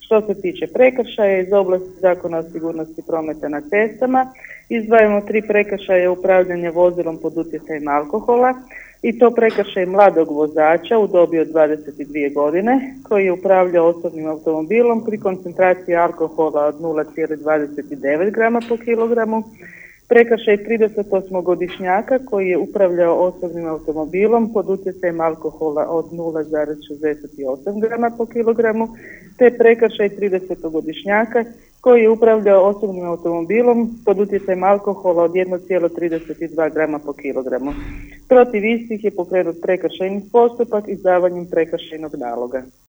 Što se tiče prekršaja iz oblasti Zakona o sigurnosti prometa na cestama, izdvajamo 3 prekršaja upravljanja vozilom pod utjecajem alkohola i to prekršaj mladog vozača u dobi od 22 godine koji je upravljao osobnim automobilom pri koncentraciji alkohola od 0,29 grama po kilogramu, prekršaj 38-godišnjaka koji je upravljao osobnim automobilom pod utjecajem alkohola od 0,68 grama po kilogramu, te prekršaj 30-godišnjaka koji je upravljao osobnim automobilom pod utjecajem alkohola od 1,32 grama po kilogramu. Protiv istih je pokrenut prekršajni postupak izdavanjem prekršajnog naloga.